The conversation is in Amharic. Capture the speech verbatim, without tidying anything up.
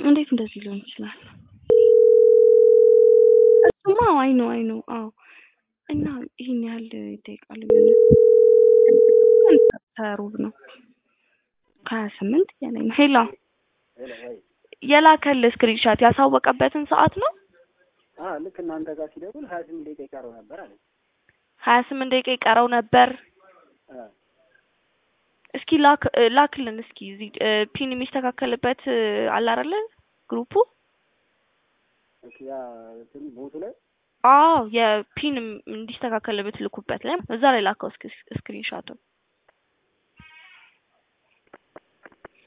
እንዴት እንደዚህ ሊሆን ይችላል? እሱማ አይ ኖ አይ ኖ አዎ እና ይሄን ያህል ይጠይቃል ተሩብ ነው ከሀያ ስምንት ያለኝ ነው ሄሎ የላከልህ ስክሪንሾት ያሳወቀበትን ሰዓት ነው አዎ ልክ እናንተ ጋር ሲደውል ሀያ ስምንት ደቂቃ ይቀረው ነበር አለ ሀያ ስምንት ደቂቃ ይቀረው ነበር አ እስኪ ላክ ላክልን እስኪ እዚህ ፒን የሚስተካከልበት አለ አይደለ ግሩፑ ኦኬ ያ እንትን ቦቱ ላይ አዎ የፒን እንዲስተካከልበት ልኩበት ላይ እዛ ላይ ላከው ስክሪንሾቱ